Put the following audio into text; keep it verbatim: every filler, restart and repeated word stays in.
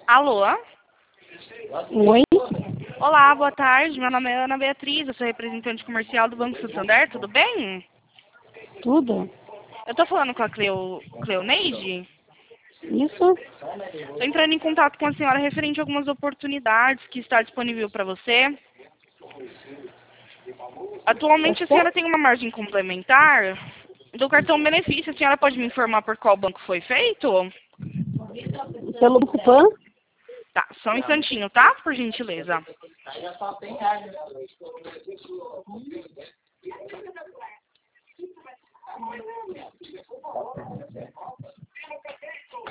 Alô? Oi? Olá, boa tarde. Meu nome é Ana Beatriz, eu sou representante comercial do Banco Santander, tudo bem? Tudo? Eu tô falando com a Cleo, Cleoneide? Isso? Tô entrando em contato com a senhora referente a algumas oportunidades que está disponível para você. Atualmente a Você? senhora tem uma margem complementar do cartão benefício. A senhora pode me informar por qual banco foi feito? Pelo Banco Pan? Tá, só um instantinho, tá? Por gentileza.